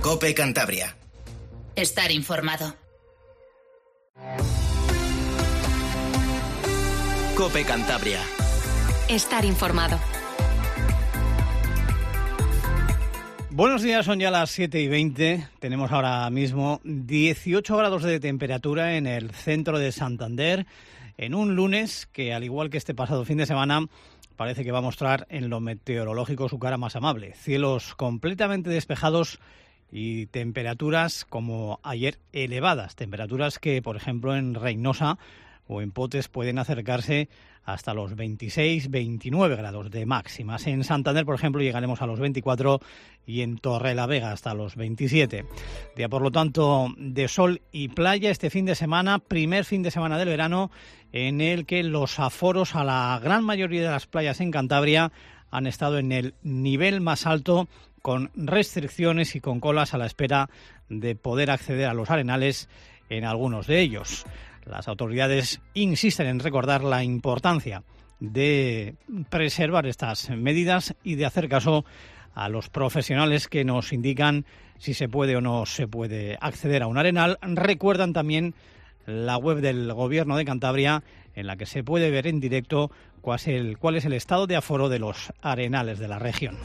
COPE Cantabria. Estar informado. COPE Cantabria. Estar informado. Buenos días, son ya las 7:20. Tenemos ahora mismo 18 grados de temperatura en el centro de Santander, en un lunes que, al igual que este pasado fin de semana, parece que va a mostrar en lo meteorológico su cara más amable. Cielos completamente despejados y temperaturas como ayer elevadas. Temperaturas que, por ejemplo, en Reynosa o en Potes pueden acercarse hasta los 26, 29 grados de máximas. En Santander, por ejemplo, llegaremos a los 24 y en Torrelavega hasta los 27. Día, por lo tanto, de sol y playa este fin de semana, primer fin de semana del verano, en el que los aforos a la gran mayoría de las playas en Cantabria han estado en el nivel más alto, con restricciones y con colas a la espera de poder acceder a los arenales en algunos de ellos. Las autoridades insisten en recordar la importancia de preservar estas medidas y de hacer caso a los profesionales que nos indican si se puede o no se puede acceder a un arenal. Recuerdan también la web del Gobierno de Cantabria, en la que se puede ver en directo cuál es el estado de aforo de los arenales de la región.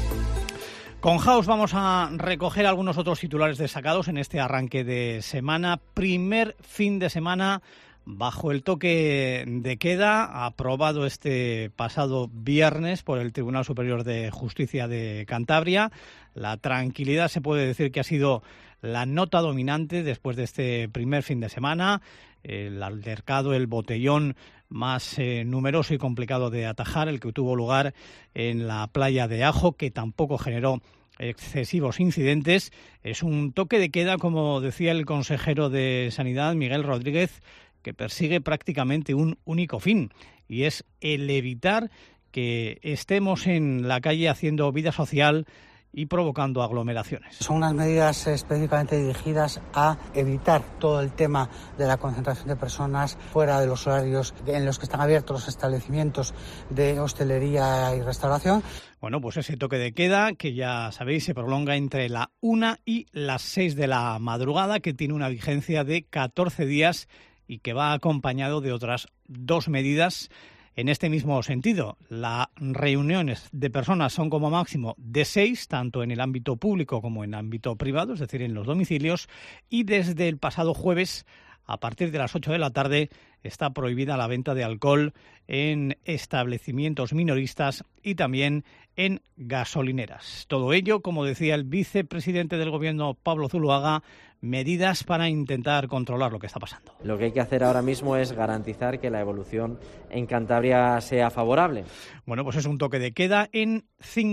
Con House vamos a recoger algunos otros titulares destacados en este arranque de semana. Primer fin de semana bajo el toque de queda, aprobado este pasado viernes por el Tribunal Superior de Justicia de Cantabria. La tranquilidad se puede decir que ha sido la nota dominante después de este primer fin de semana. El altercado, el botellón más numeroso y complicado de atajar, el que tuvo lugar en la playa de Ajo, que tampoco generó excesivos incidentes. Es un toque de queda, como decía el consejero de Sanidad, Miguel Rodríguez, que persigue prácticamente un único fin, y es el evitar que estemos en la calle haciendo vida social y provocando aglomeraciones. Son unas medidas específicamente dirigidas a evitar todo el tema de la concentración de personas fuera de los horarios en los que están abiertos los establecimientos de hostelería y restauración. Bueno, pues ese toque de queda, que ya sabéis, se prolonga entre la 1 y las 6 de la madrugada, que tiene una vigencia de 14 días y que va acompañado de otras 2 medidas en este mismo sentido. Las reuniones de personas son como máximo de 6, tanto en el ámbito público como en el ámbito privado, es decir, en los domicilios, y desde el pasado jueves, a partir de las 8 de la tarde, está prohibida la venta de alcohol en establecimientos minoristas y también en gasolineras. Todo ello, como decía el vicepresidente del Gobierno, Pablo Zuloaga, medidas para intentar controlar lo que está pasando. Lo que hay que hacer ahora mismo es garantizar que la evolución en Cantabria sea favorable. Bueno, pues es un toque de queda en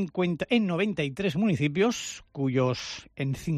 53 municipios, cuyos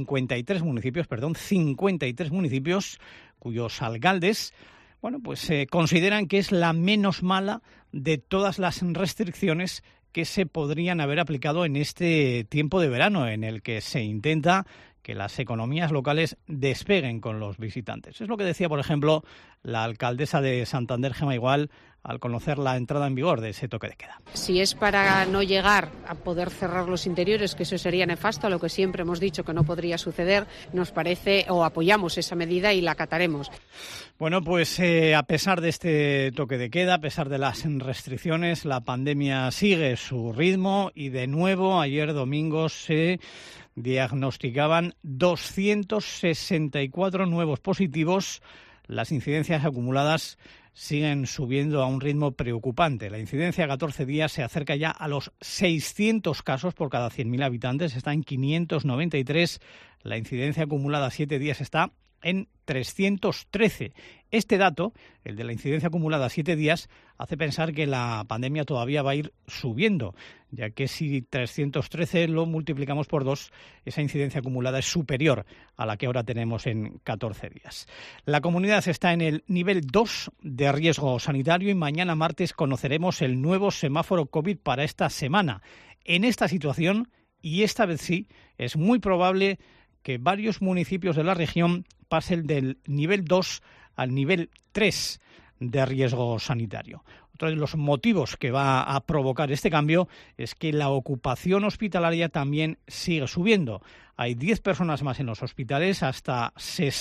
alcaldes, bueno, pues consideran que es la menos mala de todas las restricciones que se podrían haber aplicado en este tiempo de verano, en el que se intenta que las economías locales despeguen con los visitantes. Es lo que decía, por ejemplo, la alcaldesa de Santander, Gemma Igual, al conocer la entrada en vigor de ese toque de queda. Si es para no llegar a poder cerrar los interiores, que eso sería nefasto, a lo que siempre hemos dicho que no podría suceder, nos parece, o apoyamos esa medida y la acataremos. Bueno, pues a pesar de este toque de queda, a pesar de las restricciones, la pandemia sigue su ritmo y de nuevo ayer domingo se diagnosticaban 264 nuevos positivos. Las incidencias acumuladas siguen subiendo a un ritmo preocupante. La incidencia a 14 días se acerca ya a los 600 casos por cada 100.000 habitantes, está en 593. La incidencia acumulada a 7 días está en 313. Este dato, el de la incidencia acumulada a 7 días, hace pensar que la pandemia todavía va a ir subiendo, ya que si 313 lo multiplicamos por 2, esa incidencia acumulada es superior a la que ahora tenemos en 14 días. La comunidad está en el nivel 2 de riesgo sanitario y mañana martes conoceremos el nuevo semáforo COVID para esta semana. En esta situación, y esta vez sí, es muy probable que varios municipios de la región pasen del nivel 2 al nivel 3 de riesgo sanitario. Otro de los motivos que va a provocar este cambio es que la ocupación hospitalaria también sigue subiendo. Hay 10 personas más en los hospitales, hasta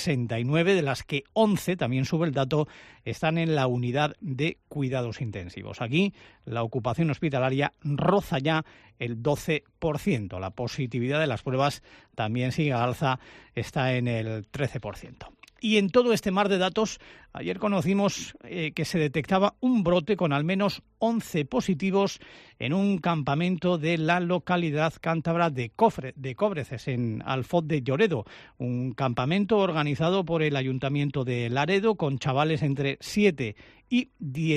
69, de las que 11, también sube el dato, están en la unidad de cuidados intensivos. Aquí la ocupación hospitalaria roza ya el 12%. La positividad de las pruebas también sigue al alza, está en el 13%. Y en todo este mar de datos, ayer conocimos que se detectaba un brote con al menos 11 positivos en un campamento de la localidad cántabra de Cobreces, en Alfoz de Lloredo. Un campamento organizado por el Ayuntamiento de Laredo con chavales entre 7 y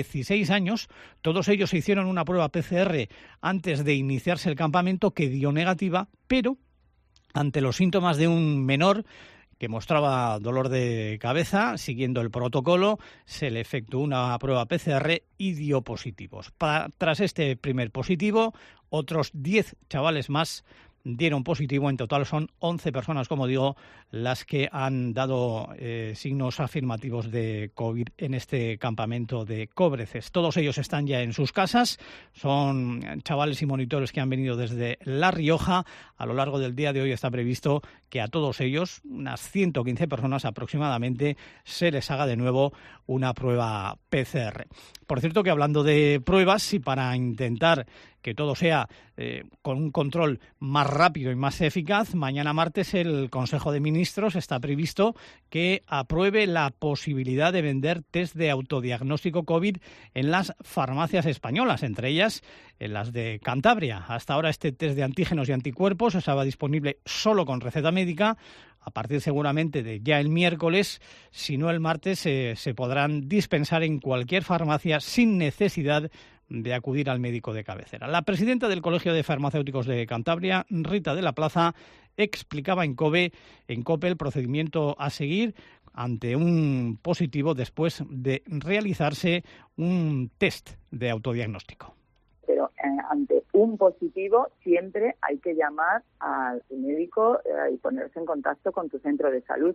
16 años. Todos ellos se hicieron una prueba PCR antes de iniciarse el campamento, que dio negativa, pero ante los síntomas de un menor que mostraba dolor de cabeza, siguiendo el protocolo, se le efectuó una prueba PCR y dio positivos. Tras este primer positivo, otros 10 chavales más dieron positivo. En total son 11 personas, como digo, las que han dado signos afirmativos de COVID en este campamento de Cobreces. Todos ellos están ya en sus casas. Son chavales y monitores que han venido desde La Rioja. A lo largo del día de hoy está previsto que a todos ellos, unas 115 personas aproximadamente, se les haga de nuevo una prueba PCR. Por cierto, que hablando de pruebas, y para intentar que todo sea con un control más rápido y más eficaz, mañana martes el Consejo de Ministros está previsto que apruebe la posibilidad de vender test de autodiagnóstico COVID en las farmacias españolas, entre ellas en las de Cantabria. Hasta ahora este test de antígenos y anticuerpos estaba disponible solo con receta médica. A partir seguramente de ya el miércoles, si no el martes, se podrán dispensar en cualquier farmacia sin necesidad de acudir al médico de cabecera. La presidenta del Colegio de Farmacéuticos de Cantabria, Rita de la Plaza, explicaba en COPE el procedimiento a seguir ante un positivo después de realizarse un test de autodiagnóstico. Pero ante un positivo siempre hay que llamar al médico y ponerse en contacto con tu centro de salud.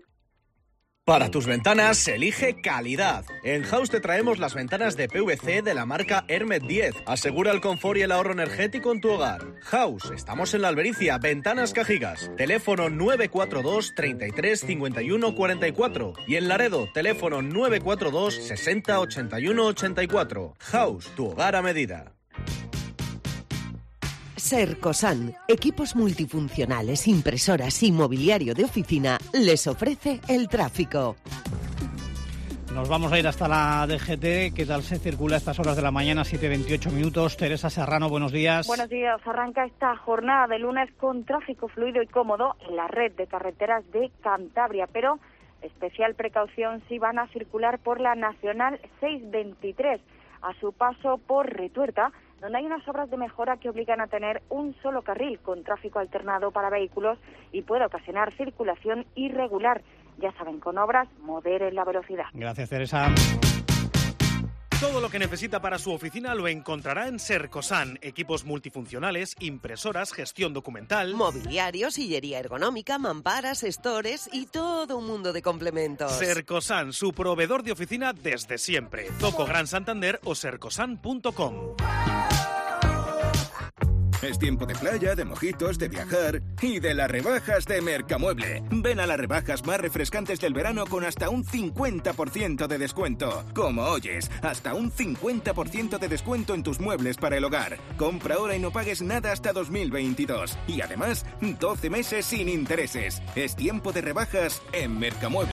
Para tus ventanas, elige calidad. En House te traemos las ventanas de PVC de la marca Hermet 10. Asegura el confort y el ahorro energético en tu hogar. House, estamos en La Albericia, Ventanas Cajigas. Teléfono 942 33 51 44. Y en Laredo, teléfono 942 60 81 84. House, tu hogar a medida. Sercosan, equipos multifuncionales, impresoras y mobiliario de oficina, les ofrece el tráfico. Nos vamos a ir hasta la DGT. ¿Qué tal se circula a estas horas de la mañana? 7:28 minutos. Teresa Serrano, buenos días. Buenos días. Arranca esta jornada de lunes con tráfico fluido y cómodo en la red de carreteras de Cantabria, pero especial precaución si van a circular por la Nacional 623 a su paso por Retuerta, donde hay unas obras de mejora que obligan a tener un solo carril con tráfico alternado para vehículos y puede ocasionar circulación irregular. Ya saben, con obras moderen la velocidad. Gracias, Teresa. Todo lo que necesita para su oficina lo encontrará en Sercosan. Equipos multifuncionales, impresoras, gestión documental, mobiliario, sillería ergonómica, mamparas, stores y todo un mundo de complementos. Sercosan, su proveedor de oficina desde siempre. Zoco Gran Santander o sercosan.com. Es tiempo de playa, de mojitos, de viajar y de las rebajas de Mercamueble. Ven a las rebajas más refrescantes del verano con hasta un 50% de descuento. Como oyes, hasta un 50% de descuento en tus muebles para el hogar. Compra ahora y no pagues nada hasta 2022. Y además, 12 meses sin intereses. Es tiempo de rebajas en Mercamueble.